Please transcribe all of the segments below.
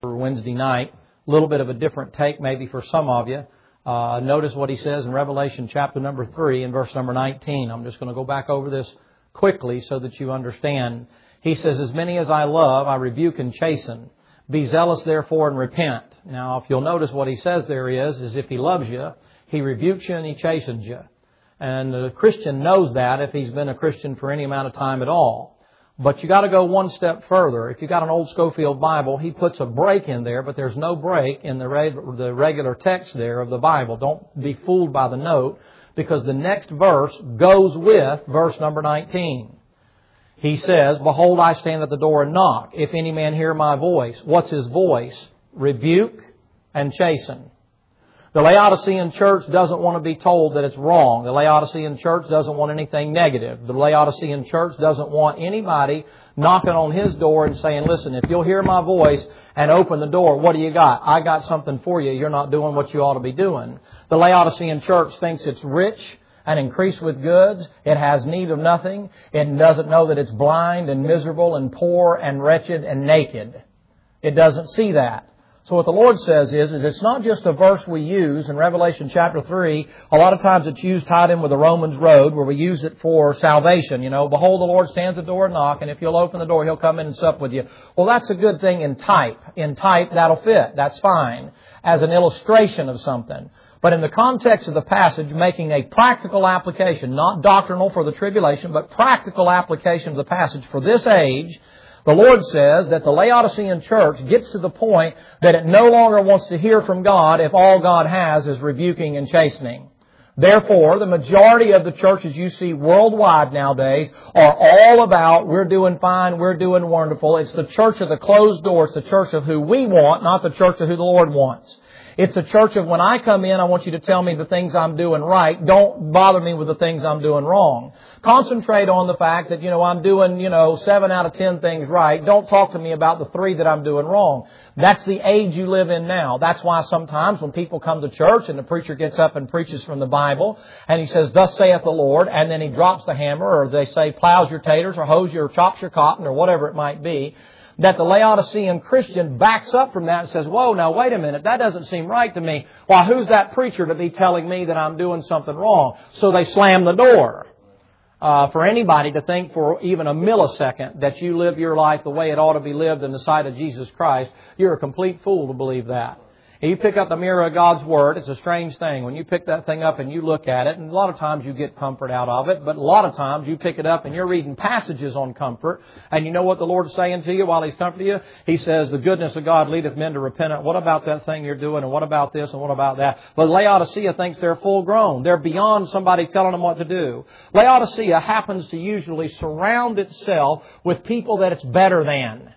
for Wednesday night. A little bit of a different take maybe for some of you. Notice what he says in Revelation chapter number 3 and verse number 19. I'm just going to go back over this quickly so that you understand. He says, "As many as I love, I rebuke and chasten. Be zealous therefore and repent." Now, if you'll notice what he says there is if he loves you, he rebukes you and he chastens you. And the Christian knows that if he's been a Christian for any amount of time at all. But you got to go one step further. If you got an old Schofield Bible, he puts a break in there, but there's no break in the regular text there of the Bible. Don't be fooled by the note, because the next verse goes with verse number 19. He says, "Behold, I stand at the door and knock. If any man hear my voice." What's his voice? Rebuke and chasten. The Laodicean church doesn't want to be told that it's wrong. The Laodicean church doesn't want anything negative. The Laodicean church doesn't want anybody knocking on his door and saying, "Listen, if you'll hear my voice and open the door, what do you got? I got something for you. You're not doing what you ought to be doing." The Laodicean church thinks it's rich and increased with goods. It has need of nothing. It doesn't know that it's blind and miserable and poor and wretched and naked. It doesn't see that. So what the Lord says is it's not just a verse we use in Revelation chapter 3. A lot of times it's used tied in with the Romans road, where we use it for salvation. "Behold, the Lord stands at the door and knock, and if you'll open the door, He'll come in and sup with you." Well, that's a good thing in type. In type, that'll fit. That's fine. As an illustration of something. But in the context of the passage, making a practical application, not doctrinal for the tribulation, but practical application of the passage for this age, the Lord says that the Laodicean church gets to the point that it no longer wants to hear from God if all God has is rebuking and chastening. Therefore, the majority of the churches you see worldwide nowadays are all about, we're doing fine, we're doing wonderful. It's the church of the closed door. It's the church of who we want, not the church of who the Lord wants. It's a church of, when I come in, I want you to tell me the things I'm doing right. Don't bother me with the things I'm doing wrong. Concentrate on the fact that, I'm doing, 7 out of 10 things right. Don't talk to me about the 3 that I'm doing wrong. That's the age you live in now. That's why sometimes when people come to church and the preacher gets up and preaches from the Bible and he says, "Thus saith the Lord," and then he drops the hammer, or they say, "Plows your taters," or "Hoes your, chops your cotton," or whatever it might be, that the Laodicean Christian backs up from that and says, "Whoa, now wait a minute, that doesn't seem right to me. Why, who's that preacher to be telling me that I'm doing something wrong?" So they slam the door. For anybody to think for even a millisecond that you live your life the way it ought to be lived in the sight of Jesus Christ, you're a complete fool to believe that. You pick up the mirror of God's Word, it's a strange thing. When you pick that thing up and you look at it, and a lot of times you get comfort out of it, but a lot of times you pick it up and you're reading passages on comfort, and you know what the Lord's saying to you while He's comforting you? He says, "The goodness of God leadeth men to repentance." What about that thing you're doing, and what about this, and what about that? But Laodicea thinks they're full grown. They're beyond somebody telling them what to do. Laodicea happens to usually surround itself with people that it's better than.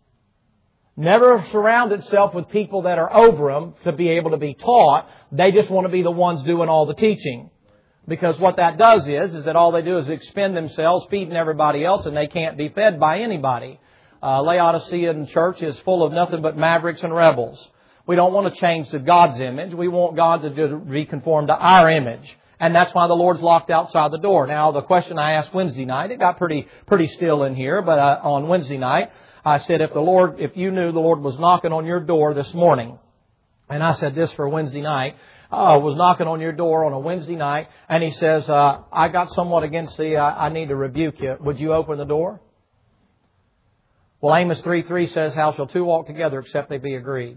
Never surround itself with people that are over them to be able to be taught. They just want to be the ones doing all the teaching. Because what that does is that all they do is expend themselves feeding everybody else, and they can't be fed by anybody. Laodicean church is full of nothing but mavericks and rebels. We don't want to change to God's image. We want God to be conformed to our image. And that's why the Lord's locked outside the door. Now, the question I asked Wednesday night, it got pretty still in here, but on Wednesday night, I said, if you knew the Lord was knocking on your door this morning, and I said this for Wednesday night, was knocking on your door on a Wednesday night, and He says, "I got somewhat against thee, I need to rebuke you. Would you open the door?" Well, Amos 3:3 says, "How shall two walk together except they be agreed?"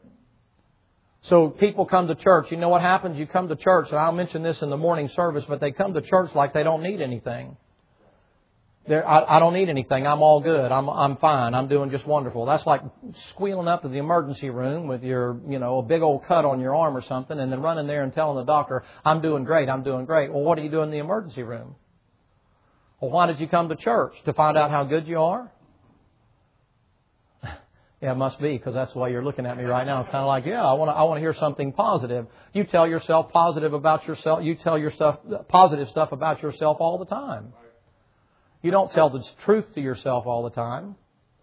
So people come to church. You know what happens? You come to church, and I'll mention this in the morning service, but they come to church like they don't need anything. I don't need anything. I'm all good. I'm fine. I'm doing just wonderful. That's like squealing up to the emergency room with your, a big old cut on your arm or something, and then running there and telling the doctor, "I'm doing great. I'm doing great." Well, what are you doing in the emergency room? Well, why did you come to church? To find out how good you are? Yeah, it must be, because that's the way you're looking at me right now. It's kind of like, yeah, I want to hear something positive. You tell yourself positive about yourself. You tell yourself positive stuff about yourself all the time. You don't tell the truth to yourself all the time.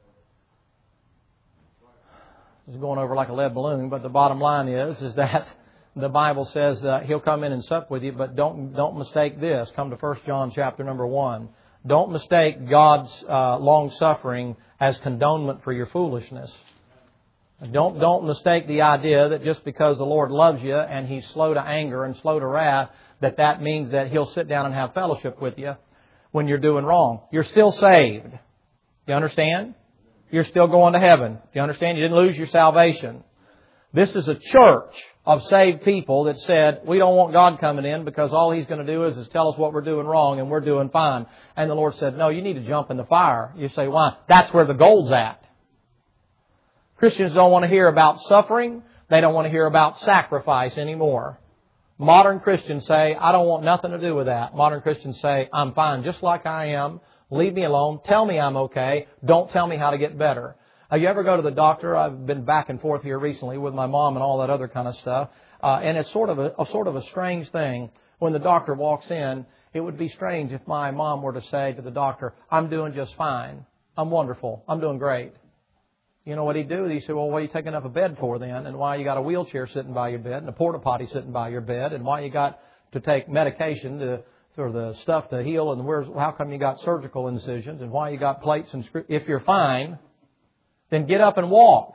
It's going over like a lead balloon, but the bottom line is that the Bible says He'll come in and sup with you, but don't mistake this. Come to 1 John chapter number 1. Don't mistake God's long-suffering as condonement for your foolishness. Don't mistake the idea that just because the Lord loves you and He's slow to anger and slow to wrath, that means that He'll sit down and have fellowship with you when you're doing wrong. You're still saved. You understand? You're still going to heaven. Do you understand? You didn't lose your salvation. This is a church of saved people that said, we don't want God coming in because all He's going to do is tell us what we're doing wrong and we're doing fine. And the Lord said, no, you need to jump in the fire. You say, why? That's where the gold's at. Christians don't want to hear about suffering. They don't want to hear about sacrifice anymore. Modern Christians say, I don't want nothing to do with that. Modern Christians say, I'm fine just like I am. Leave me alone. Tell me I'm okay. Don't tell me how to get better. You ever go to the doctor? I've been back and forth here recently with my mom and all that other kind of stuff. And it's sort of a strange thing. When the doctor walks in, it would be strange if my mom were to say to the doctor, I'm doing just fine. I'm wonderful. I'm doing great. You know what he'd do? He'd say, well, what are you taking up a bed for then? And why you got a wheelchair sitting by your bed and a porta potty sitting by your bed? And why you got to take medication for the stuff to heal? And how come you got surgical incisions? And why you got plates and screws? If you're fine, then get up and walk.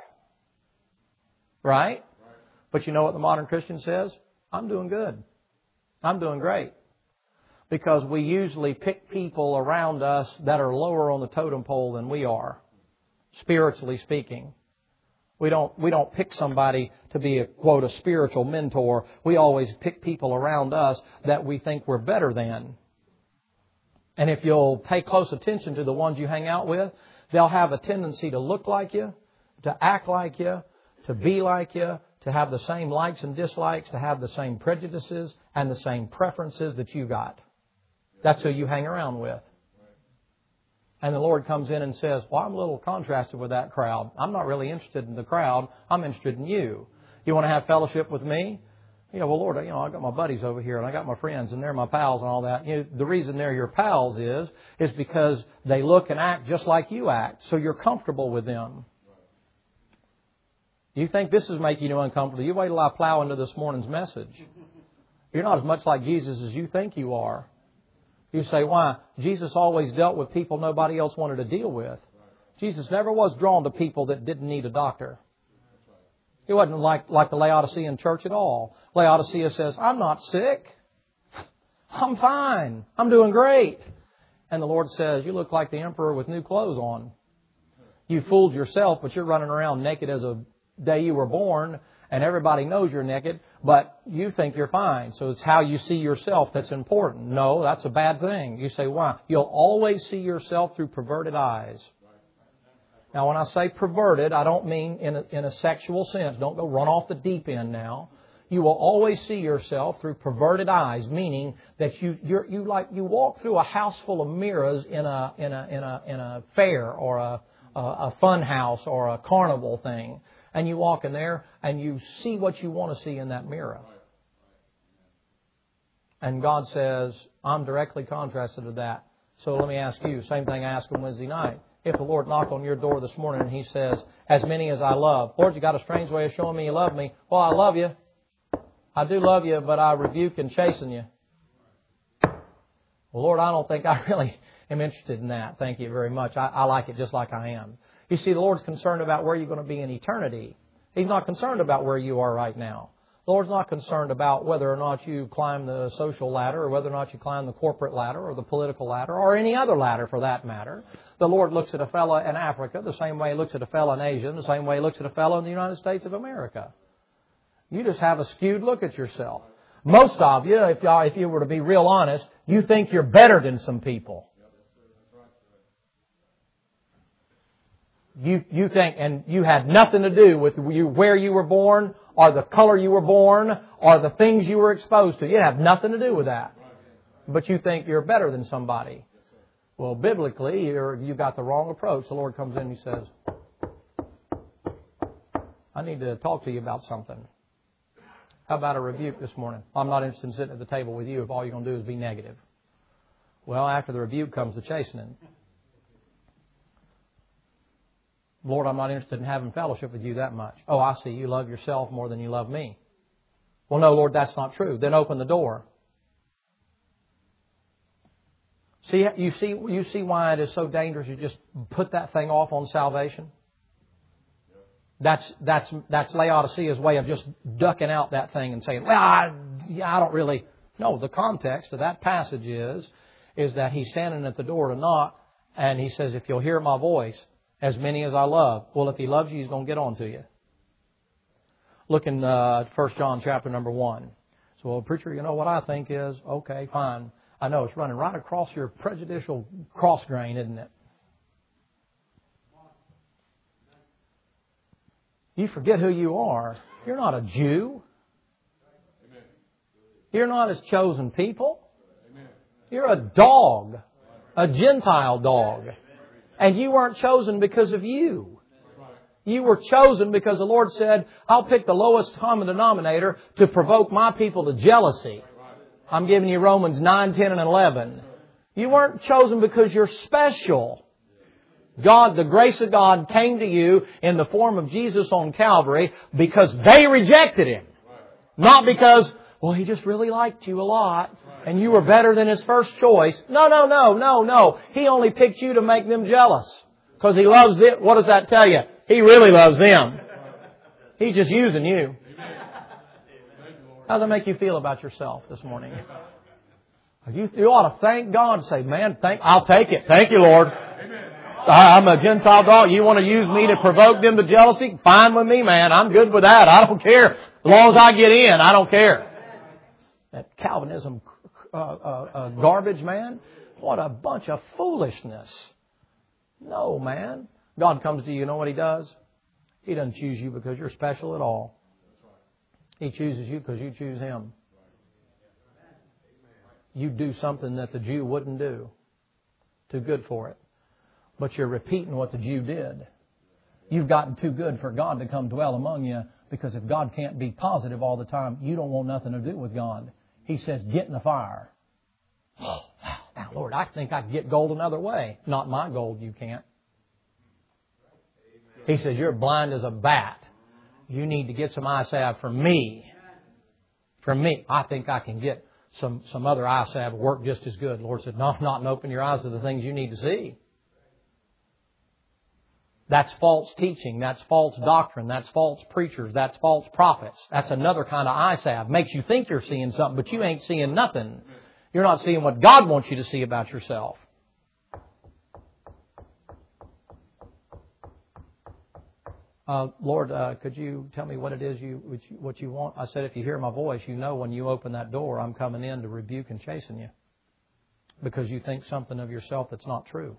Right? But you know what the modern Christian says? I'm doing good. I'm doing great. Because we usually pick people around us that are lower on the totem pole than we are, spiritually speaking. We don't pick somebody to be a, quote, a spiritual mentor. We always pick people around us that we think we're better than. And if you'll pay close attention to the ones you hang out with, they'll have a tendency to look like you, to act like you, to be like you, to have the same likes and dislikes, to have the same prejudices and the same preferences that you got. That's who you hang around with. And the Lord comes in and says, well, I'm a little contrasted with that crowd. I'm not really interested in the crowd. I'm interested in you. You want to have fellowship with me? Well, Lord, I got my buddies over here and I got my friends and they're my pals and all that. The reason they're your pals is because they look and act just like you act. So you're comfortable with them. You think this is making you uncomfortable? You wait till I plow into this morning's message. You're not as much like Jesus as you think you are. You say, why? Jesus always dealt with people nobody else wanted to deal with. Jesus never was drawn to people that didn't need a doctor. He wasn't like the Laodicean church at all. Laodicea says, I'm not sick. I'm fine. I'm doing great. And the Lord says, you look like the emperor with new clothes on. You fooled yourself, but you're running around naked as a day you were born, and everybody knows you're naked, but you think you're fine. So it's how you see yourself that's important. No, that's a bad thing. You say, why? You'll always see yourself through perverted eyes. Now, when I say perverted, I don't mean in a sexual sense. Don't go run off the deep end now. You will always see yourself through perverted eyes, meaning that you walk through a house full of mirrors in a fair or a fun house or a carnival thing, and you walk in there and you see what you want to see in that mirror. And God says, I'm directly contrasted to that. So let me ask you, same thing I asked him Wednesday night. If the Lord knocked on your door this morning and He says, as many as I love. Lord, you got a strange way of showing me you love me. Well, I love you. I do love you, but I rebuke and chasten you. Well, Lord, I don't think I really am interested in that. Thank you very much. I like it just like I am. You see, the Lord's concerned about where you're going to be in eternity. He's not concerned about where you are right now. The Lord's not concerned about whether or not you climb the social ladder or whether or not you climb the corporate ladder or the political ladder or any other ladder for that matter. The Lord looks at a fellow in Africa the same way He looks at a fellow in Asia and the same way He looks at a fellow in the United States of America. You just have a skewed look at yourself. Most of you, if you were to be real honest, you think you're better than some people. You think, and you had nothing to do with where you were born or the color you were born or the things you were exposed to. You have nothing to do with that. But you think you're better than somebody. Well, biblically, you got the wrong approach. The Lord comes in and He says, I need to talk to you about something. How about a rebuke this morning? I'm not interested in sitting at the table with you if all you're going to do is be negative. Well, after the rebuke comes the chastening. Lord, I'm not interested in having fellowship with you that much. Oh, I see. You love yourself more than you love me. Well, no, Lord, that's not true. Then open the door. See, you see why it is so dangerous to just put that thing off on salvation? That's Laodicea's way of just ducking out that thing and saying, well, I don't really. No, the context of that passage is that he's standing at the door to knock, and he says, if you'll hear my voice, as many as I love. Well, if he loves you, he's going to get on to you. Look in 1 John chapter number 1. So, well, preacher, you know what I think is, okay, fine. I know it's running right across your prejudicial cross grain, isn't it? You forget who you are. You're not a Jew. You're not His chosen people. You're a dog, a Gentile dog. And you weren't chosen because of you. You were chosen because the Lord said, I'll pick the lowest common denominator to provoke my people to jealousy. I'm giving you Romans 9, 10, and 11. You weren't chosen because you're special. God, the grace of God came to you in the form of Jesus on Calvary because they rejected Him. Not because, well, He just really liked you a lot and you were better than His first choice. No. He only picked you to make them jealous because He loves them. What does that tell you? He really loves them. He's just using you. How does that make you feel about yourself this morning? You ought to thank God and say, man, I'll take it. Thank you, Lord. I'm a Gentile dog. You want to use me to provoke them to jealousy? Fine with me, man. I'm good with that. I don't care. As long as I get in, I don't care. That Calvinism garbage, man. What a bunch of foolishness. No, man. God comes to you. You know what He does? He doesn't choose you because you're special at all. He chooses you because you choose Him. You do something that the Jew wouldn't do. Too good for it. But you're repeating what the Jew did. You've gotten too good for God to come dwell among you, because if God can't be positive all the time, you don't want nothing to do with God. He says, get in the fire. Oh, wow. Now, Lord, I think I can get gold another way. Not my gold, you can't. He says, you're blind as a bat. You need to get some eye salve from me. From me. I think I can get some other eye salve work just as good. The Lord said, no, not, and open your eyes to the things you need to see. That's false teaching. That's false doctrine. That's false preachers. That's false prophets. That's another kind of eye salve. Makes you think you're seeing something, but you ain't seeing nothing. You're not seeing what God wants you to see about yourself. Lord, could you tell me what it is what you want? I said, if you hear my voice, you know when you open that door, I'm coming in to rebuke and chasten you. Because you think something of yourself that's not true.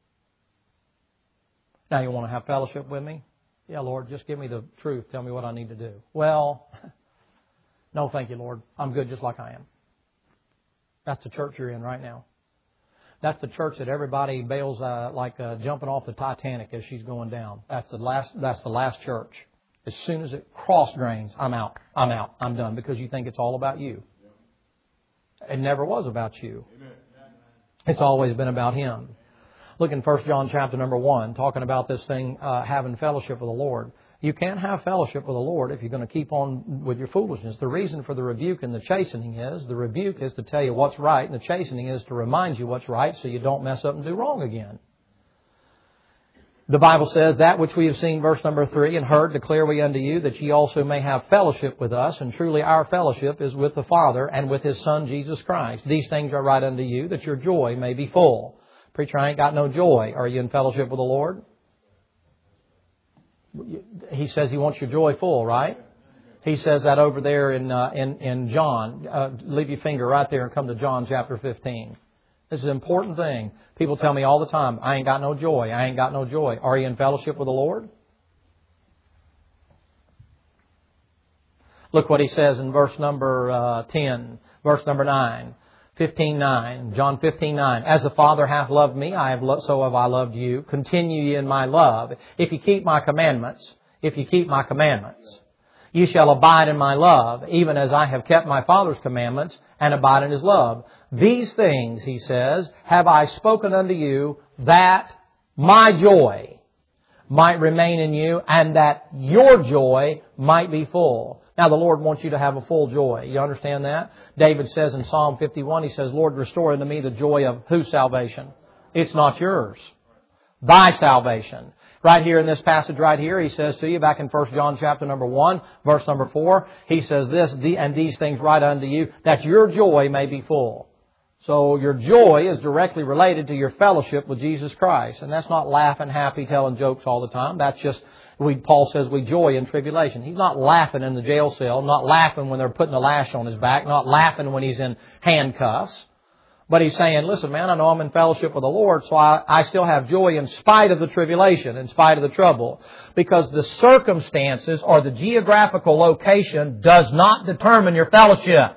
Now, you want to have fellowship with me? Yeah, Lord, just give me the truth. Tell me what I need to do. Well, no, thank you, Lord. I'm good just like I am. That's the church you're in right now. That's the church that everybody bails like jumping off the Titanic as she's going down. That's the last church. As soon as it cross drains, I'm out. I'm done, because you think it's all about you. It never was about you. It's always been about Him. Look in 1 John chapter number 1, talking about this thing, having fellowship with the Lord. You can't have fellowship with the Lord if you're going to keep on with your foolishness. The reason for the rebuke and the chastening is, the rebuke is to tell you what's right, and the chastening is to remind you what's right so you don't mess up and do wrong again. The Bible says, that which we have seen, verse number 3, and heard declare we unto you, that ye also may have fellowship with us. And truly our fellowship is with the Father and with His Son Jesus Christ. These things are right unto you, that your joy may be full. Preacher, I ain't got no joy. Are you in fellowship with the Lord? He says He wants your joy full, right? He says that over there in John. Leave your finger right there and come to John chapter 15. This is an important thing. People tell me all the time, I ain't got no joy. I ain't got no joy. Are you in fellowship with the Lord? Look what He says in verse number 10, verse number 9. 15:9, John 15:9. As the Father hath loved me, so have I loved you. Continue ye in my love. If you keep my commandments, ye shall abide in my love, even as I have kept my Father's commandments and abide in His love. These things, He says, have I spoken unto you, that my joy might remain in you, and that your joy might be full. Now, the Lord wants you to have a full joy. You understand that? David says in Psalm 51, he says, Lord, restore unto me the joy of whose salvation? It's not yours. thy salvation. Right here in this passage right here, he says to you back in 1 John chapter number 1, verse number 4, he says this, and these things write unto you, that your joy may be full. So your joy is directly related to your fellowship with Jesus Christ. And that's not laughing, happy, telling jokes all the time. That's just, Paul says we joy in tribulation. He's not laughing in the jail cell, not laughing when they're putting a lash on his back, not laughing when he's in handcuffs. But he's saying, listen, man, I know I'm in fellowship with the Lord, so I still have joy in spite of the tribulation, in spite of the trouble. Because the circumstances or the geographical location does not determine your fellowship.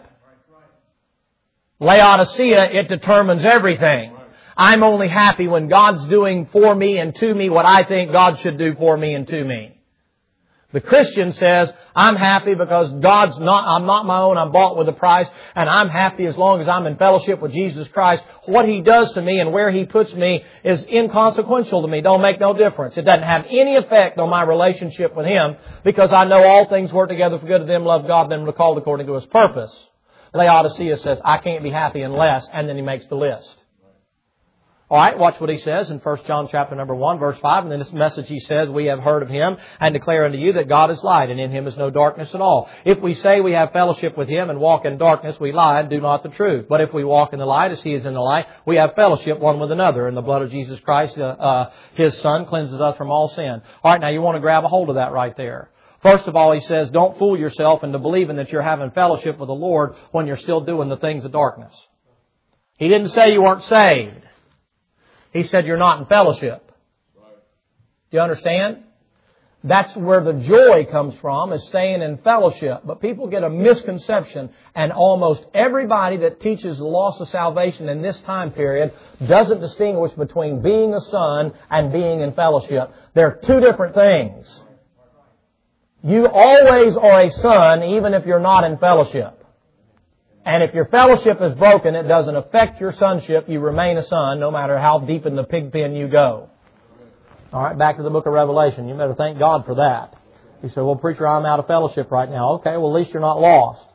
Laodicea, it determines everything. I'm only happy when God's doing for me and to me what I think God should do for me and to me. The Christian says, I'm happy because I'm not my own, I'm bought with a price, and I'm happy as long as I'm in fellowship with Jesus Christ. What He does to me and where He puts me is inconsequential to me. Don't make no difference. It doesn't have any effect on my relationship with Him because I know all things work together for good to them, love God, them are called according to His purpose. Laodicea says, I can't be happy unless, and then he makes the list. All right, watch what he says in 1 John chapter number 1, verse 5. And in this message he says, we have heard of Him and declare unto you that God is light, and in Him is no darkness at all. If we say we have fellowship with Him and walk in darkness, we lie and do not the truth. But if we walk in the light as He is in the light, we have fellowship one with another. And the blood of Jesus Christ, His Son, cleanses us from all sin. All right, now you want to grab a hold of that right there. First of all, he says, don't fool yourself into believing that you're having fellowship with the Lord when you're still doing the things of darkness. He didn't say you weren't saved. He said you're not in fellowship. Do you understand? That's where the joy comes from, is staying in fellowship. But people get a misconception, and almost everybody that teaches the loss of salvation in this time period doesn't distinguish between being a son and being in fellowship. They're two different things. You always are a son, even if you're not in fellowship. And if your fellowship is broken, it doesn't affect your sonship. You remain a son, no matter how deep in the pig pen you go. All right, back to the book of Revelation. You better thank God for that. You say, well, preacher, I'm out of fellowship right now. Okay, well, at least you're not lost.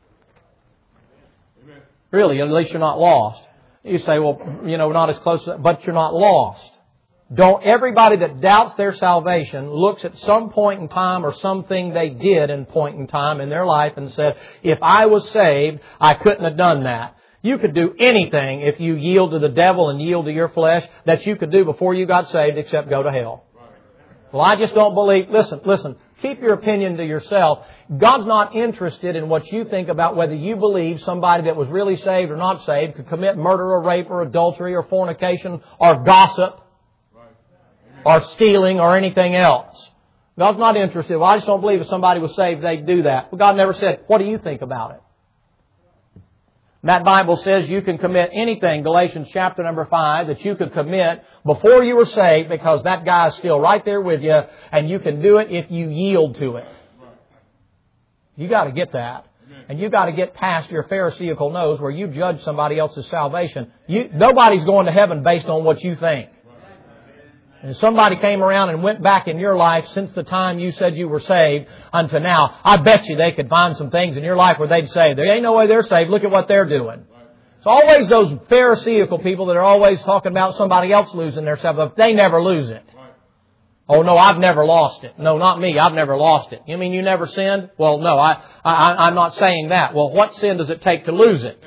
Really, at least you're not lost. You say, well, not as close, but you're not lost. Don't everybody that doubts their salvation looks at some point in time or something they did in point in time in their life and said, if I was saved, I couldn't have done that. You could do anything if you yield to the devil and yield to your flesh that you could do before you got saved except go to hell. Well, I just don't believe. Listen. Keep your opinion to yourself. God's not interested in what you think about whether you believe somebody that was really saved or not saved could commit murder or rape or adultery or fornication or gossip or stealing or anything else. God's not interested. Well, I just don't believe if somebody was saved, they'd do that. Well, God never said, what do you think about it? And that Bible says you can commit anything, Galatians chapter number 5, that you could commit before you were saved because that guy is still right there with you, and you can do it if you yield to it. You got to get that. And you got to get past your Pharisaical nose where you judge somebody else's salvation. Nobody's going to heaven based on what you think. And if somebody came around and went back in your life since the time you said you were saved unto now, I bet you they could find some things in your life where they'd say, there ain't no way they're saved. Look at what they're doing. It's always those Pharisaical people that are always talking about somebody else losing their salvation. They never lose it. Oh, no, I've never lost it. No, not me. I've never lost it. You mean you never sinned? Well, no, I'm not saying that. Well, what sin does it take to lose it?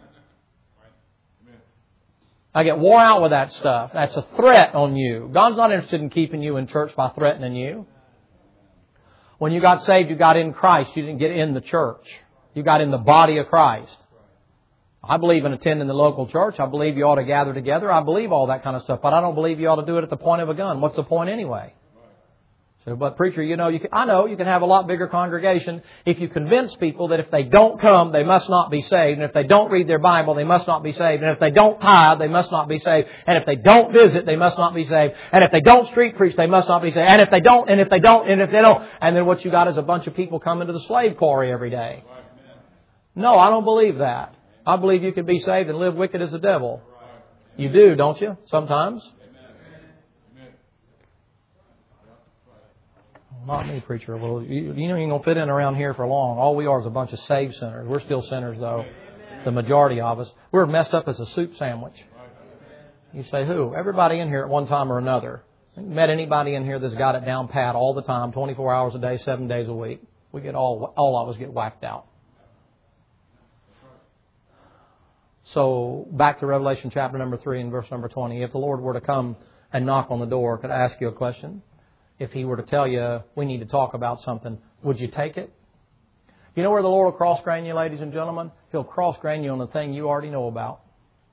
I get wore out with that stuff. That's a threat on you. God's not interested in keeping you in church by threatening you. When you got saved, you got in Christ. You didn't get in the church. You got in the body of Christ. I believe in attending the local church. I believe you ought to gather together. I believe all that kind of stuff. But I don't believe you ought to do it at the point of a gun. What's the point anyway? So, but preacher, I know you can have a lot bigger congregation if you convince people that if they don't come, they must not be saved. And if they don't read their Bible, they must not be saved. And if they don't tithe, they must not be saved. And if they don't visit, they must not be saved. And if they don't street preach, they must not be saved. And if they don't. And then what you got is a bunch of people coming to the slave quarry every day. No, I don't believe that. I believe you can be saved and live wicked as the devil. You do, don't you? Sometimes. Not me, preacher. Well, you ain't going to fit in around here for long. All we are is a bunch of saved sinners. We're still sinners, though. The majority of us. We're messed up as a soup sandwich. You say, who? Everybody in here at one time or another. Met anybody in here that's got it down pat all the time, 24 hours a day, 7 days a week? We get all of us get whacked out. So back to Revelation chapter number 3 and verse number 20. If the Lord were to come and knock on the door, could I ask you a question? If He were to tell you we need to talk about something, would you take it? You know where the Lord will cross-grain you, ladies and gentlemen? He'll cross-grain you on the thing you already know about.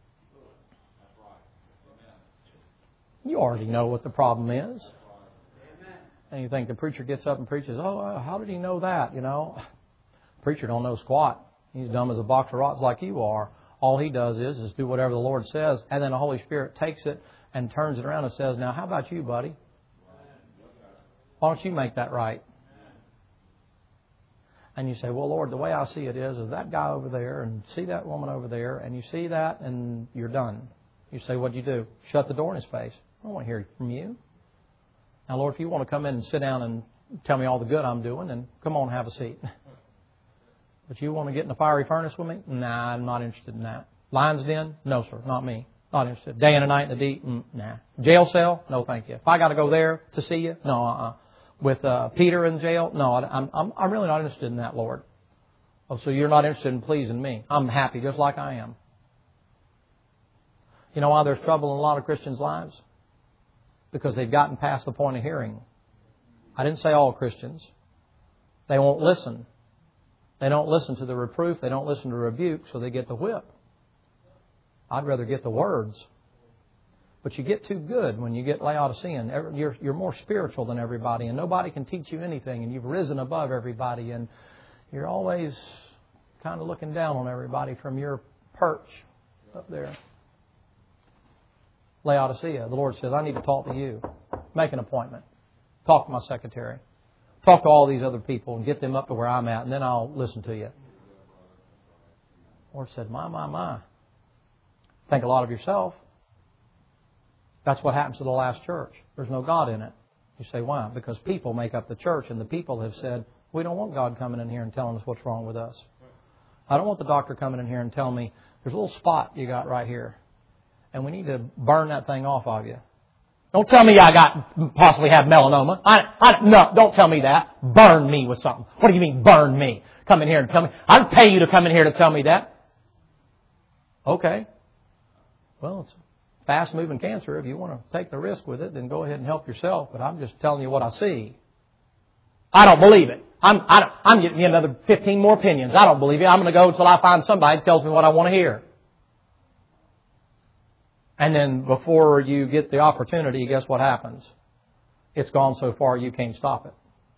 You already know what the problem is. And you think the preacher gets up and preaches, oh, how did he know that? You know, preacher don't know squat. He's dumb as a box of rocks like you are. All he does is do whatever the Lord says, and then the Holy Spirit takes it and turns it around and says, now, how about you, buddy? Why don't you make that right? And you say, well, Lord, the way I see it is that guy over there and see that woman over there, and you see that, and you're done. You say, what do you do? Shut the door in his face. I don't want to hear from you. Now, Lord, if you want to come in and sit down and tell me all the good I'm doing, then come on, have a seat. But you want to get in the fiery furnace with me? Nah, I'm not interested in that. Lion's den? No, sir, not me. Not interested. Day and a night in the deep? Nah. Jail cell? No, thank you. If I got to go there to see you? No, With Peter in jail? No, I'm really not interested in that, Lord. Oh, so you're not interested in pleasing me. I'm happy just like I am. You know why there's trouble in a lot of Christians' lives? Because they've gotten past the point of hearing. I didn't say all Christians. They won't listen. They don't listen to the reproof. They don't listen to rebuke, so they get the whip. I'd rather get the words. But you get too good when you get Laodicean. You're more spiritual than everybody, and nobody can teach you anything, and you've risen above everybody, and you're always kind of looking down on everybody from your perch up there. Laodicea, the Lord says, I need to talk to you. Make an appointment. Talk to my secretary. Talk to all these other people and get them up to where I'm at, and then I'll listen to you. The Lord said, my. Think a lot of yourself. That's what happens to the last church. There's no God in it. You say, why? Because people make up the church, and the people have said, we don't want God coming in here and telling us what's wrong with us. I don't want the doctor coming in here and telling me, there's a little spot you got right here, and we need to burn that thing off of you. Don't tell me I possibly have melanoma. No, don't tell me that. Burn me with something. What do you mean, burn me? Come in here and tell me. I'd pay you to come in here to tell me that. Okay. Well, it's fast-moving cancer. If you want to take the risk with it, then go ahead and help yourself. But I'm just telling you what I see. I don't believe it. I'm getting another 15 more opinions. I don't believe it. I'm going to go until I find somebody that tells me what I want to hear. And then before you get the opportunity, guess what happens? It's gone so far you can't stop it.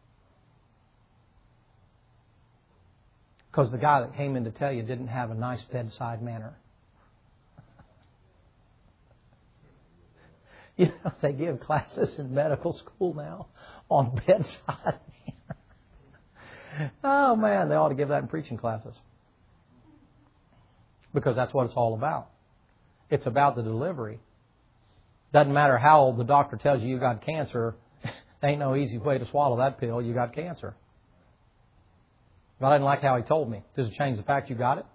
Because the guy that came in to tell you didn't have a nice bedside manner. You know, they give classes in medical school now on bedside manner. Oh, man, they ought to give that in preaching classes. Because that's what it's all about. It's about the delivery. Doesn't matter how old the doctor tells you got cancer. There ain't no easy way to swallow that pill. You got cancer. But I didn't like how he told me. Does it change the fact you got it?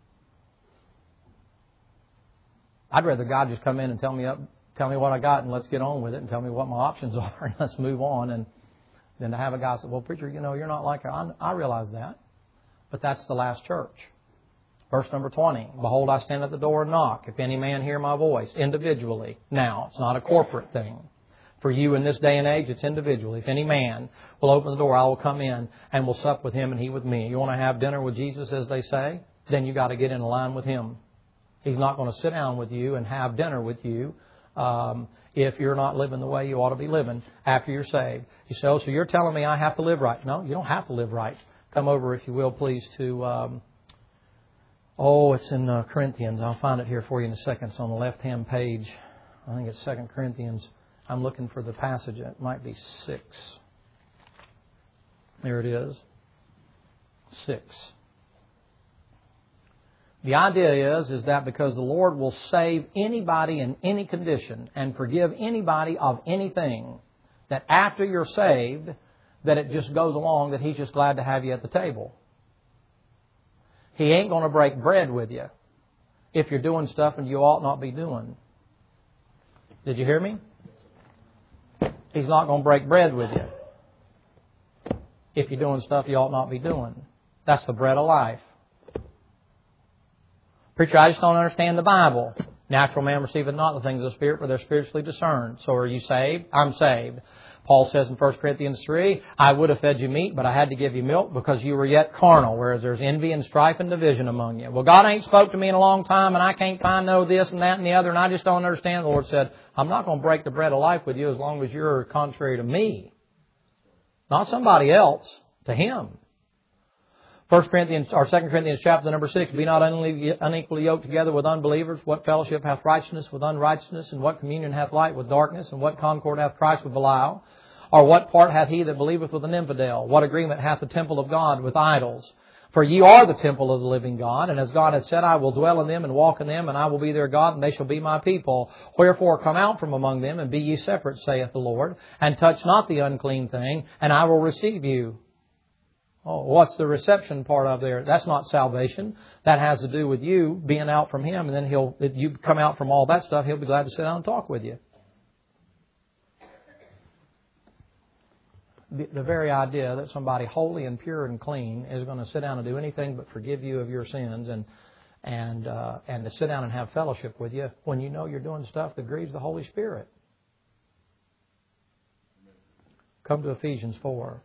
I'd rather God just come in and tell me what I got and let's get on with it and tell me what my options are and let's move on. And then to have a guy say, well, preacher, you know, you're not like her. I realize that. But that's the last church. Verse number 20, behold, I stand at the door and knock. If any man hear my voice, individually. Now, it's not a corporate thing. For you in this day and age, it's individually. If any man will open the door, I will come in and will sup with him and he with me. You want to have dinner with Jesus, as they say? Then you got to get in line with him. He's not going to sit down with you and have dinner with you if you're not living the way you ought to be living after you're saved. You say, oh, so you're telling me I have to live right. No, you don't have to live right. Come over, if you will, please, to... it's in Corinthians. I'll find it here for you in a second. It's on the left-hand page. I think it's 2 Corinthians. I'm looking for the passage. It might be 6. There it is. 6. The idea is that because the Lord will save anybody in any condition and forgive anybody of anything, that after you're saved, that it just goes along, that He's just glad to have you at the table. He ain't going to break bread with you if you're doing stuff and you ought not be doing. Did you hear me? He's not going to break bread with you if you're doing stuff you ought not be doing. That's the bread of life. Preacher, I just don't understand the Bible. Natural man receiveth not the things of the Spirit, for they're spiritually discerned. So are you saved? I'm saved. Paul says in 1 Corinthians 3, I would have fed you meat, but I had to give you milk because you were yet carnal, whereas there's envy and strife and division among you. Well, God ain't spoke to me in a long time, and I can't find no this and that and the other, and I just don't understand. The Lord said, I'm not going to break the bread of life with you as long as you're contrary to me. Not somebody else, to Him. 2 Corinthians chapter number 6, be not unequally yoked together with unbelievers. What fellowship hath righteousness with unrighteousness? And what communion hath light with darkness? And what concord hath Christ with Belial? Or what part hath he that believeth with an infidel? What agreement hath the temple of God with idols? For ye are the temple of the living God, and as God hath said, I will dwell in them and walk in them, and I will be their God, and they shall be my people. Wherefore come out from among them, and be ye separate, saith the Lord, and touch not the unclean thing, and I will receive you. Oh, what's the reception part of there? That's not salvation. That has to do with you being out from Him, and then you come out from all that stuff, He'll be glad to sit down and talk with you. The very idea that somebody holy and pure and clean is going to sit down and do anything but forgive you of your sins and to sit down and have fellowship with you when you know you're doing stuff that grieves the Holy Spirit. Come to Ephesians 4.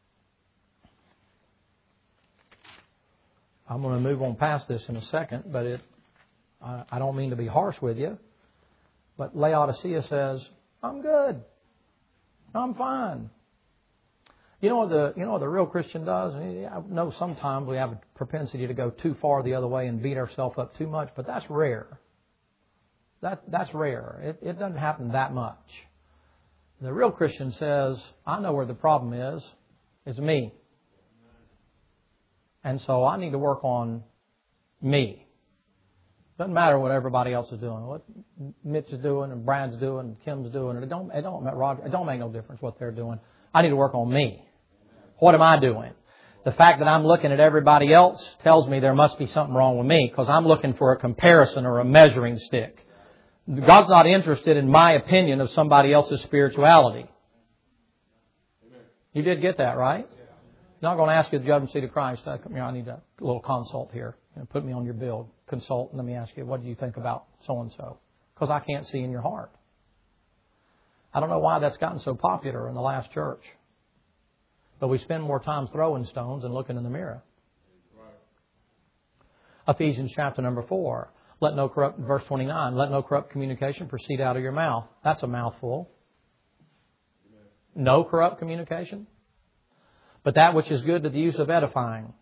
I'm going to move on past this in a second, but I don't mean to be harsh with you. But Laodicea says, I'm good. I'm fine. You know what the real Christian does? I know sometimes we have a propensity to go too far the other way and beat ourselves up too much, but that's rare. That's rare. It doesn't happen that much. The real Christian says, I know where the problem is. It's me. And so I need to work on me. Doesn't matter what everybody else is doing. What Mitch is doing and Brad's doing and Kim's doing. It don't make no difference what they're doing. I need to work on me. What am I doing? The fact that I'm looking at everybody else tells me there must be something wrong with me because I'm looking for a comparison or a measuring stick. God's not interested in my opinion of somebody else's spirituality. You did get that, right? Not going to ask you the judgment seat of Christ. I need a little consult here. Put me on your bill. Consult and let me ask you, what do you think about so-and-so? Because I can't see in your heart. I don't know why that's gotten so popular in the last church. But we spend more time throwing stones than looking in the mirror. Right. Ephesians chapter number 4. Verse 29. Let no corrupt communication proceed out of your mouth. That's a mouthful. No corrupt communication. But that which is good to the use of edifying.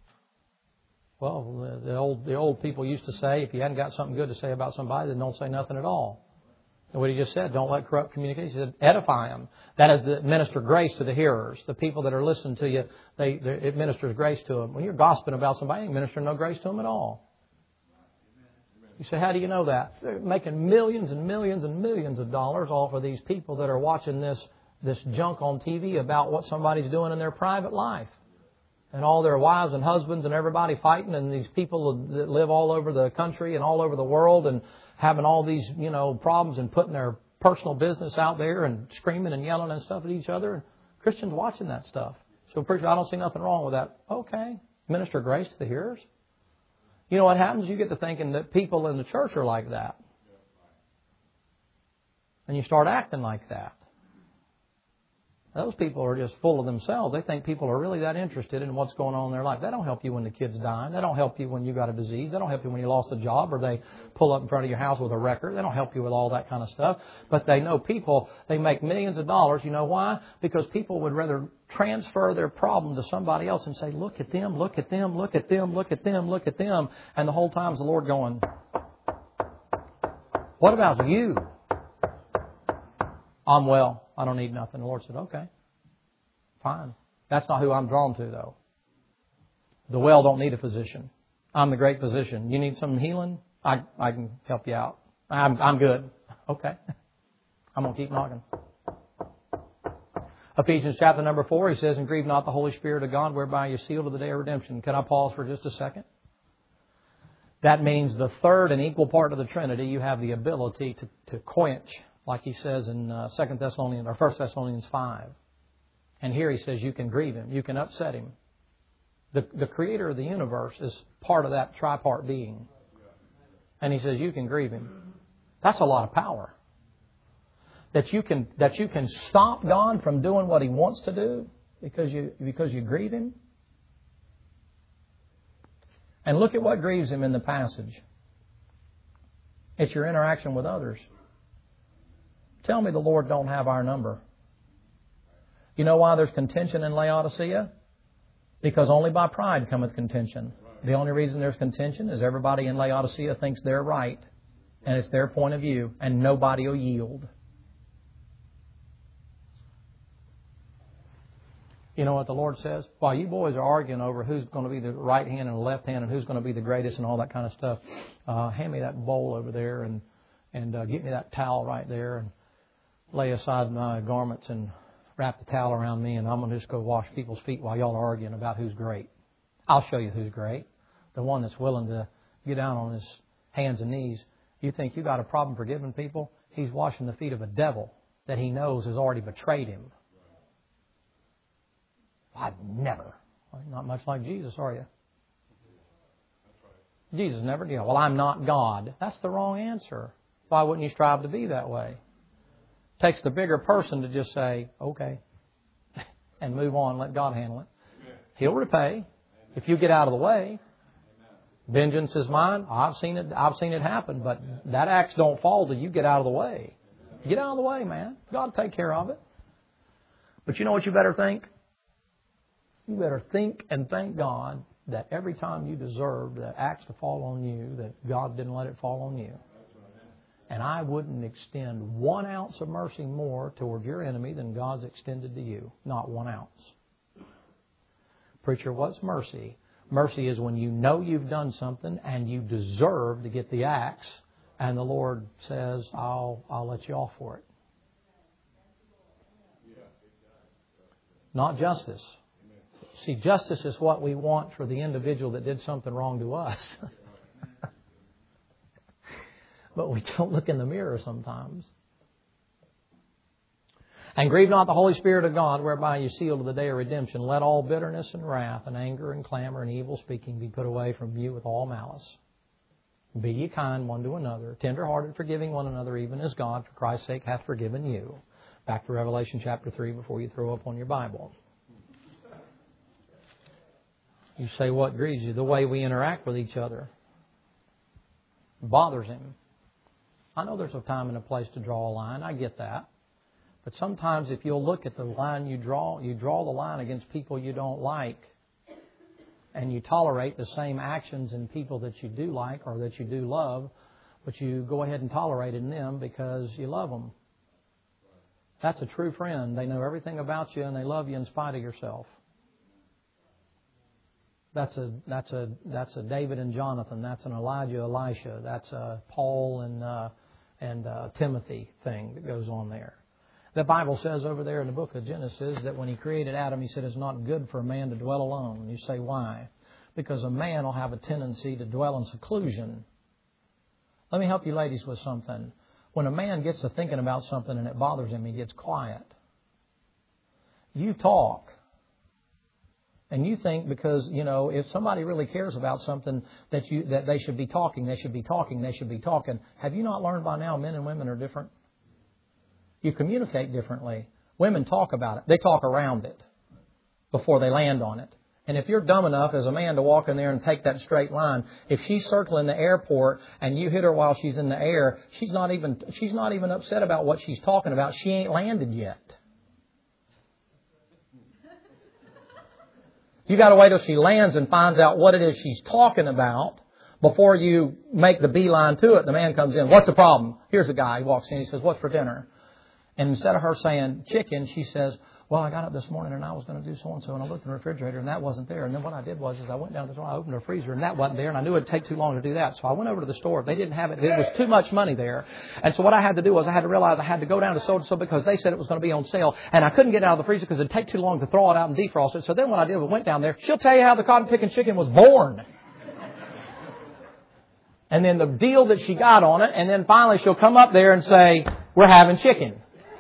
Well, the old people used to say, if you hadn't got something good to say about somebody, then don't say nothing at all. And what he just said, don't let corrupt communication. He said, edify them. That is to minister grace to the hearers. The people that are listening to you, it ministers grace to them. When you're gossiping about somebody, you ain't ministering no grace to them at all. You say, how do you know that? They're making millions and millions and millions of dollars off of these people that are watching this junk on TV about what somebody's doing in their private life. And all their wives and husbands and everybody fighting, and these people that live all over the country and all over the world and having all these, problems and putting their personal business out there and screaming and yelling and stuff at each other. And Christians watching that stuff. So, preacher, I don't see nothing wrong with that. Okay. Minister grace to the hearers. You know what happens? You get to thinking that people in the church are like that. And you start acting like that. Those people are just full of themselves. They think people are really that interested in what's going on in their life. That don't help you when the kid's dying. That don't help you when you got a disease. That don't help you when you lost a job or they pull up in front of your house with a wrecker. They don't help you with all that kind of stuff. But they know people, they make millions of dollars. You know why? Because people would rather transfer their problem to somebody else and say, look at them, look at them, look at them, look at them, look at them. And the whole time's the Lord going, what about you? I'm well. I don't need nothing. The Lord said, okay, fine. That's not who I'm drawn to, though. The well don't need a physician. I'm the great physician. You need some healing? I can help you out. I'm good. Okay. I'm going to keep knocking. Ephesians chapter number 4, he says, and grieve not the Holy Spirit of God, whereby you're sealed to the day of redemption. Can I pause for just a second? That means the third and equal part of the Trinity, you have the ability to quench like he says in 2 Thessalonians or 1 Thessalonians 5. And here he says you can grieve Him, you can upset Him. The Creator of the universe is part of that tripart being. And he says you can grieve Him. That's a lot of power. That you can stop God from doing what He wants to do because you grieve Him. And look at what grieves Him in the passage. It's your interaction with others. Tell me the Lord don't have our number. You know why there's contention in Laodicea? Because only by pride cometh contention. The only reason there's contention is everybody in Laodicea thinks they're right. And it's their point of view. And nobody will yield. You know what the Lord says? While you boys are arguing over who's going to be the right hand and the left hand and who's going to be the greatest and all that kind of stuff, hand me that bowl over there and get me that towel right there and lay aside my garments and wrap the towel around me, and I'm going to just go wash people's feet while y'all are arguing about who's great. I'll show you who's great. The one that's willing to get down on his hands and knees. You think you got a problem forgiving people? He's washing the feet of a devil that he knows has already betrayed him. I'd never. Not much like Jesus, are you? Jesus never did. Well, I'm not God. That's the wrong answer. Why wouldn't you strive to be that way? It takes the bigger person to just say, okay, and move on, let God handle it. He'll repay if you get out of the way. Vengeance is mine. I've seen it happen, but that axe don't fall till you get out of the way. Get out of the way, man. God will take care of it. But you know what you better think? You better think and thank God that every time you deserved the axe to fall on you, that God didn't let it fall on you. And I wouldn't extend 1 ounce of mercy more toward your enemy than God's extended to you. Not 1 ounce. Preacher, what's mercy? Mercy is when you know you've done something and you deserve to get the axe, and the Lord says, I'll let you off for it. Not justice. See, justice is what we want for the individual that did something wrong to us. But we don't look in the mirror sometimes. And grieve not the Holy Spirit of God, whereby you seal to the day of redemption. Let all bitterness and wrath and anger and clamor and evil speaking be put away from you with all malice. Be ye kind one to another, tender-hearted, forgiving one another, even as God, for Christ's sake, hath forgiven you. Back to Revelation chapter 3 before you throw up on your Bible. You say, what grieves you? The way we interact with each other. It bothers Him. I know there's a time and a place to draw a line. I get that. But sometimes if you'll look at the line you draw the line against people you don't like. And you tolerate the same actions in people that you do like or that you do love. But you go ahead and tolerate it in them because you love them. That's a true friend. They know everything about you and they love you in spite of yourself. That's a David and Jonathan. That's an Elijah, Elisha. That's a Paul and Timothy thing that goes on there. The Bible says over there in the book of Genesis that when He created Adam, He said it's not good for a man to dwell alone. You say, why? Because a man will have a tendency to dwell in seclusion. Let me help you ladies with something. When a man gets to thinking about something and it bothers him, he gets quiet. You talk. And you think because, if somebody really cares about something that they should be talking, they should be talking, they should be talking. Have you not learned by now men and women are different? You communicate differently. Women talk about it. They talk around it before they land on it. And if you're dumb enough as a man to walk in there and take that straight line, if she's circling the airport and you hit her while she's in the air, she's not even upset about what she's talking about. She ain't landed yet. You got to wait till she lands and finds out what it is she's talking about before you make the beeline to it. The man comes in. What's the problem? Here's a guy. He walks in. He says, what's for dinner? And instead of her saying chicken, she says, well, I got up this morning and I was going to do so-and-so, and I looked in the refrigerator and that wasn't there. And then what I did was I went down to the store, I opened the freezer and that wasn't there, and I knew it would take too long to do that. So I went over to the store. They didn't have it. It was too much money there. And so what I had to do was I had to realize I had to go down to so-and-so because they said it was going to be on sale. And I couldn't get it out of the freezer because it would take too long to thaw it out and defrost it. So then what I did was went down there. She'll tell you how the cotton picking chicken was born. And then the deal that she got on it. And then finally she'll come up there and say, we're having chicken.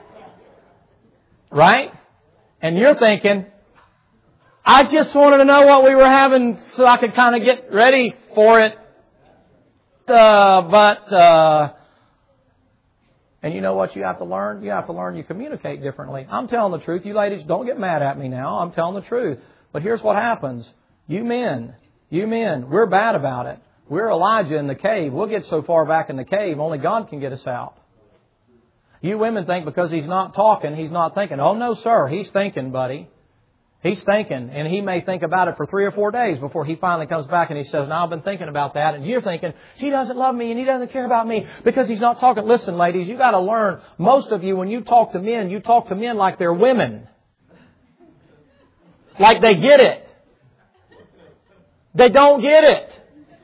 Right? And you're thinking, I just wanted to know what we were having so I could kind of get ready for it. And you know what you have to learn? You have to learn you communicate differently. I'm telling the truth. You ladies, don't get mad at me now. I'm telling the truth. But here's what happens. You men, we're bad about it. We're Elijah in the cave. We'll get so far back in the cave, only God can get us out. You women think because he's not talking, he's not thinking. Oh, no, sir. He's thinking, buddy. He's thinking, and he may think about it for 3 or 4 days before he finally comes back and he says, now I've been thinking about that. And you're thinking, he doesn't love me and he doesn't care about me because he's not talking. Listen, ladies, you got to learn. Most of you, when you talk to men, you talk to men like they're women. Like they get it. They don't get it.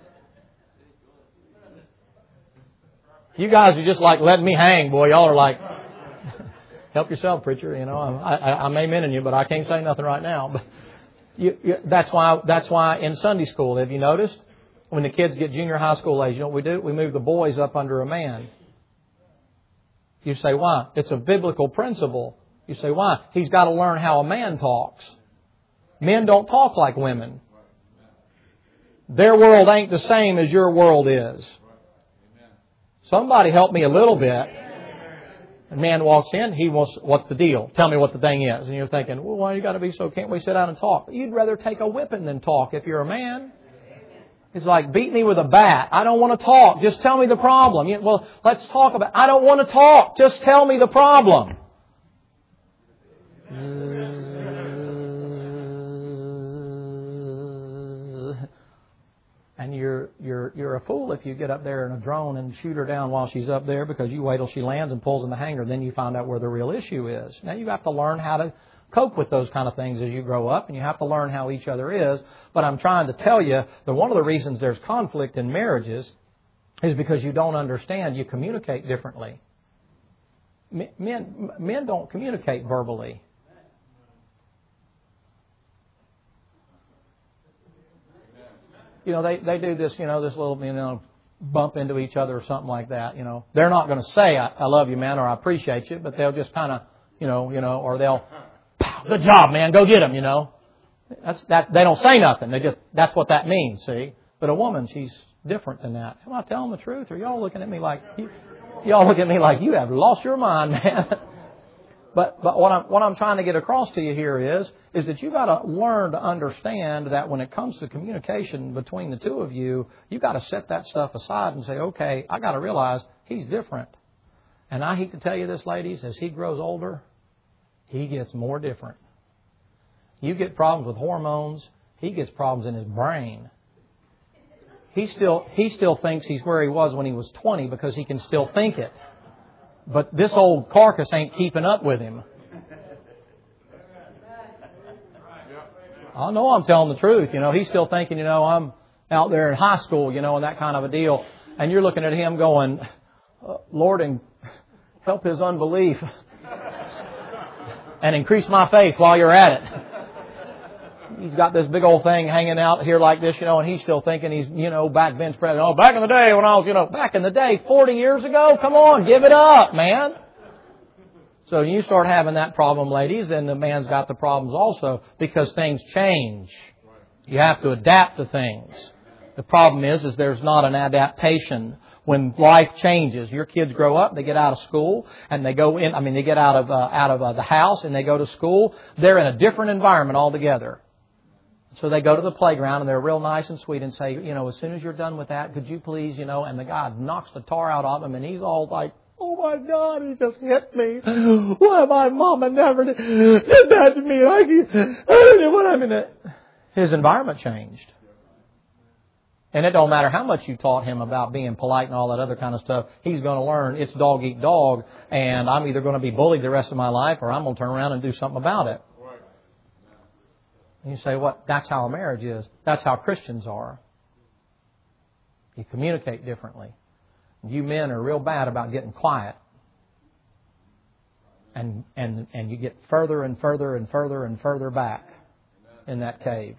You guys are just like letting me hang, boy. Y'all are like, help yourself, preacher. You know, I'm amening you, but I can't say nothing right now. But that's why in Sunday school, have you noticed? When the kids get junior high school age, you know what we do? We move the boys up under a man. You say, why? It's a biblical principle. You say, why? He's got to learn how a man talks. Men don't talk like women. Their world ain't the same as your world is. Somebody help me a little bit. A man walks in, he wants, what's the deal? Tell me what the thing is. And you're thinking, well, why you got to be so, can't we sit down and talk? You'd rather take a whipping than talk if you're a man. It's like, beat me with a bat. I don't want to talk. Just tell me the problem. Well, let's talk about it. I don't want to talk. Just tell me the problem. And you're a fool if you get up there in a drone and shoot her down while she's up there because you wait till she lands and pulls in the hanger. Then you find out where the real issue is. Now you have to learn how to cope with those kind of things as you grow up, and you have to learn how each other is. But I'm trying to tell you that one of the reasons there's conflict in marriages is because you don't understand. You communicate differently. Men don't communicate verbally. You know, they do this, you know, this little, you know, bump into each other or something like that, you know. They're not going to say, I love you, man, or I appreciate you, but they'll just kind of, you know, or they'll, good job, man, go get him, you know. They don't say nothing. That's what that means, see. But a woman, she's different than that. Am I telling the truth? Or y'all looking at me like, you have lost your mind, man. But what I'm trying to get across to you here is that you got to learn to understand that when it comes to communication between the two of you, you got to set that stuff aside and say, okay, I got to realize he's different. And I hate to tell you this, ladies, as he grows older, he gets more different. You get problems with hormones, he gets problems in his brain. He still thinks he's where he was when he was 20 because he can still think it. But this old carcass ain't keeping up with him. I know I'm telling the truth. You know, he's still thinking, you know, I'm out there in high school, you know, and that kind of a deal. And you're looking at him going, Lord, and help his unbelief and increase my faith while you're at it. He's got this big old thing hanging out here like this, you know, and he's still thinking he's, you know, backbench president. Oh, back in the day when I was, you know, back in the day, 40 years ago, come on, give it up, man. So you start having that problem, ladies, then the man's got the problems also because things change. You have to adapt to things. The problem is there's not an adaptation. When life changes, your kids grow up, they get out of school, and they go in, they get out of the house and they go to school. They're in a different environment altogether. So they go to the playground and they're real nice and sweet and say, you know, as soon as you're done with that, could you please, you know, and the guy knocks the tar out of him and he's all like, oh my God, he just hit me. Why my mama never did that to me? His environment changed. And it don't matter how much you taught him about being polite and all that other kind of stuff. He's going to learn it's dog eat dog, and I'm either going to be bullied the rest of my life or I'm going to turn around and do something about it. And you say, what? That's how a marriage is. That's how Christians are. You communicate differently. You men are real bad about getting quiet. And you get further and further and further and further back in that cave.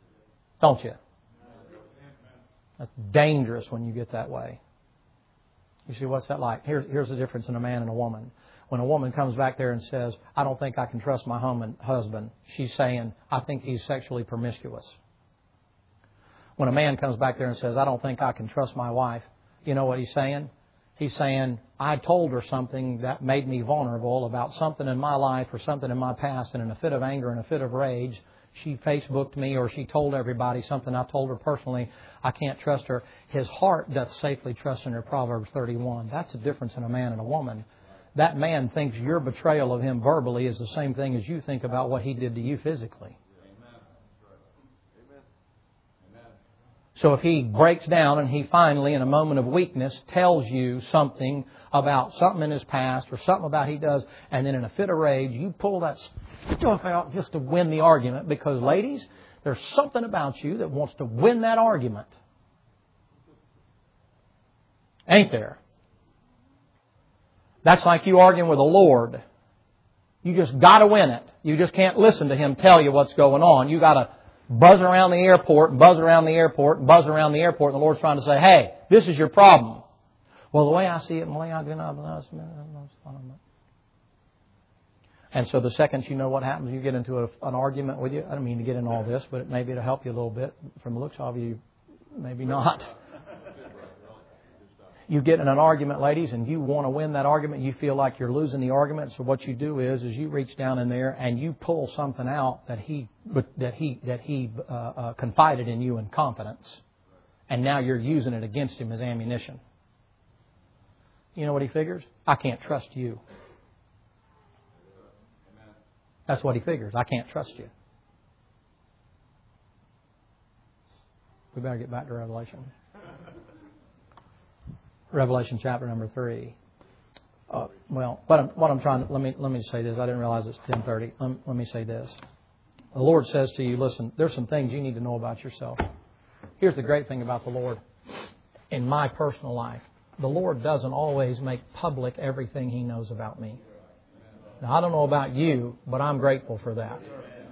Don't you? That's dangerous when you get that way. You see, what's that like? Here's the difference in a man and a woman. When a woman comes back there and says, I don't think I can trust my husband, she's saying, I think he's sexually promiscuous. When a man comes back there and says, I don't think I can trust my wife, you know what he's saying? He's saying, I told her something that made me vulnerable about something in my life or something in my past, and in a fit of anger and a fit of rage, she Facebooked me or she told everybody something I told her personally. I can't trust her. His heart doth safely trust in her, Proverbs 31. That's the difference in a man and a woman. That man thinks your betrayal of him verbally is the same thing as you think about what he did to you physically. So if he breaks down and he finally, in a moment of weakness, tells you something about something in his past or something about he does, and then in a fit of rage, you pull that stuff out just to win the argument, because, ladies, there's something about you that wants to win that argument. Ain't there? That's like you arguing with the Lord. You just got to win it. You just can't listen to Him tell you what's going on. You got to buzz around the airport, and buzz around the airport, and buzz around the airport, and the Lord's trying to say, hey, this is your problem. Well, the way I see it, and the way I do and so the second you know what happens, you get into an argument with you. I don't mean to get into all this, but maybe it'll help you a little bit. From the looks of you, maybe not. You get in an argument, ladies, and you want to win that argument. You feel like you're losing the argument. So what you do is you reach down in there and you pull something out that he confided in you in confidence, and now you're using it against him as ammunition. You know what he figures? I can't trust you. That's what he figures. I can't trust you. We better get back to Revelation. Revelation chapter number 3. What I'm trying to, let me say this. I didn't realize it's 10:30. Let me say this. The Lord says to you, listen, there's some things you need to know about yourself. Here's the great thing about the Lord. In my personal life, the Lord doesn't always make public everything He knows about me. Now, I don't know about you, but I'm grateful for that.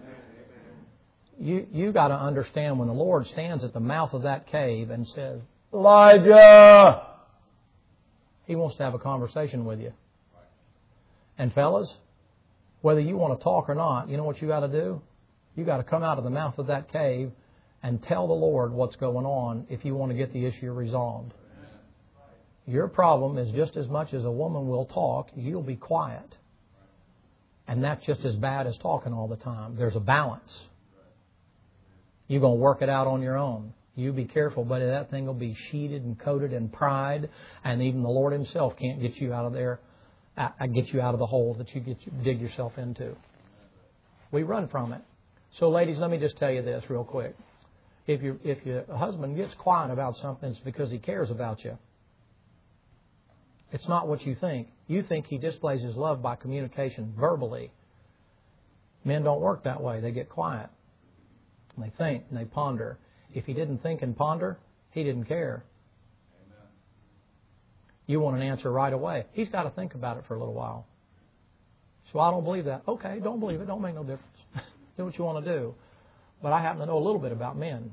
You got to understand, when the Lord stands at the mouth of that cave and says, Elijah, He wants to have a conversation with you. And fellas, whether you want to talk or not, you know what you got to do? You got to come out of the mouth of that cave and tell the Lord what's going on if you want to get the issue resolved. Your problem is just as much as a woman will talk, you'll be quiet. And that's just as bad as talking all the time. There's a balance. You're going to work it out on your own. You be careful, buddy. That thing will be sheeted and coated in pride, and even the Lord Himself can't get you out of there, get you out of the hole that you dig yourself into. We run from it. So, ladies, let me just tell you this real quick. If your husband gets quiet about something, it's because he cares about you. It's not what you think. You think he displays his love by communication verbally. Men don't work that way. They get quiet. And they think and they ponder. If he didn't think and ponder, he didn't care. Amen. You want an answer right away. He's got to think about it for a little while. So I don't believe that. Okay, don't believe it. Don't make no difference. Do what you want to do. But I happen to know a little bit about men.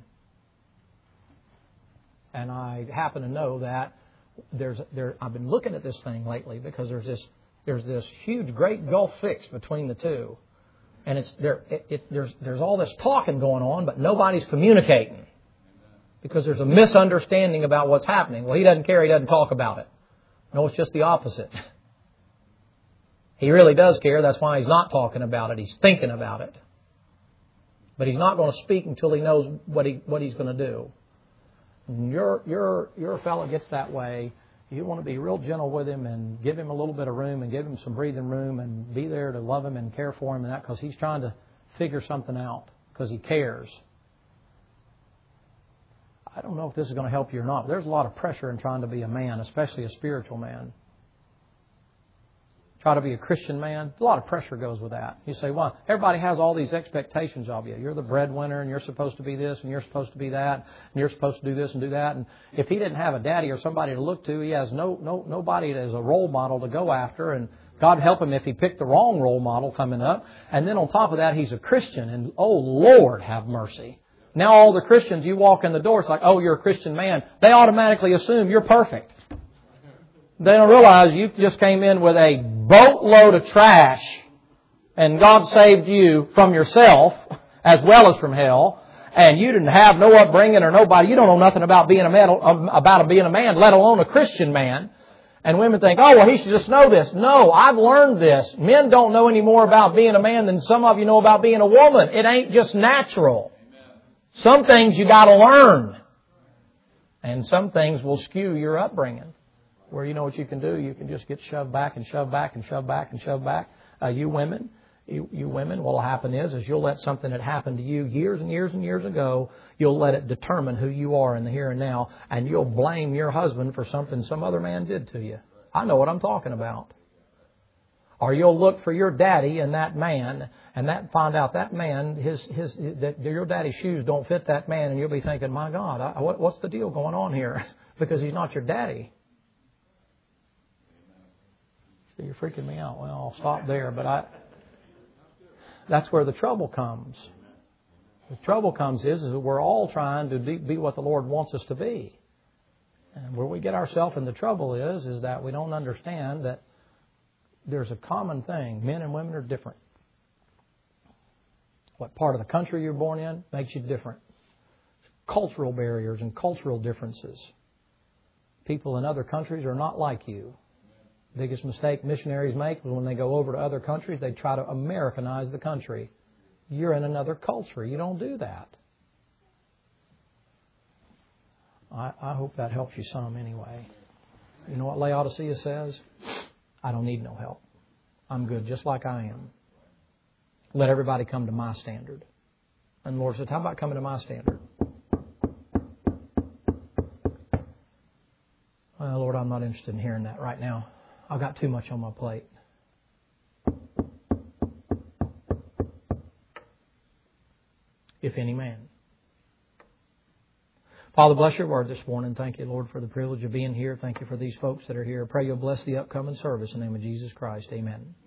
And I happen to know that I've been looking at this thing lately, because there's this huge, great gulf fixed between the two. And there's all this talking going on, but nobody's communicating. Because there's a misunderstanding about what's happening. Well, he doesn't care, he doesn't talk about it. No, it's just the opposite. He really does care, that's why he's not talking about it, he's thinking about it. But he's not going to speak until he knows what he's going to do. And your fellow gets that way. You want to be real gentle with him and give him a little bit of room and give him some breathing room and be there to love him and care for him and that, because he's trying to figure something out because he cares. I don't know if this is going to help you or not. There's a lot of pressure in trying to be a man, especially a spiritual man. Try to be a Christian man. A lot of pressure goes with that. You say, well, everybody has all these expectations of you. You're the breadwinner, and you're supposed to be this, and you're supposed to be that, and you're supposed to do this and do that. And if he didn't have a daddy or somebody to look to, he has nobody as a role model to go after. And God help him if he picked the wrong role model coming up. And then on top of that, he's a Christian. And oh, Lord, have mercy. Now all the Christians, you walk in the door, it's like, oh, you're a Christian man. They automatically assume you're perfect. They don't realize you just came in with a boatload of trash and God saved you from yourself as well as from hell. And you didn't have no upbringing or nobody. You don't know nothing about being a man, let alone a Christian man. And women think, oh, well, he should just know this. No, I've learned this. Men don't know any more about being a man than some of you know about being a woman. It ain't just natural. Some things you got to learn. And some things will skew your upbringing. Where you know what you can do? You can just get shoved back and shoved back and shoved back and shoved back. You women, what'll happen is you'll let something that happened to you years and years and years ago, you'll let it determine who you are in the here and now, and you'll blame your husband for something some other man did to you. I know what I'm talking about. Or you'll look for your daddy and that man, and find out that man, that your daddy's shoes don't fit that man, and you'll be thinking, my God, what's the deal going on here? Because he's not your daddy. So you're freaking me out. Well, I'll stop there, but that's where the trouble comes. The trouble comes is that we're all trying to be what the Lord wants us to be. And where we get ourselves in the trouble is that we don't understand that there's a common thing. Men and women are different. What part of the country you're born in makes you different. Cultural barriers and cultural differences. People in other countries are not like you. Biggest mistake missionaries make is when they go over to other countries, they try to Americanize the country. You're in another culture. You don't do that. I hope that helps you some anyway. You know what Laodicea says? I don't need no help. I'm good just like I am. Let everybody come to my standard. And the Lord said, how about coming to my standard? Well, Lord, I'm not interested in hearing that right now. I've got too much on my plate. If any man. Father, bless your word this morning. Thank you, Lord, for the privilege of being here. Thank you for these folks that are here. I pray you'll bless the upcoming service in the name of Jesus Christ. Amen.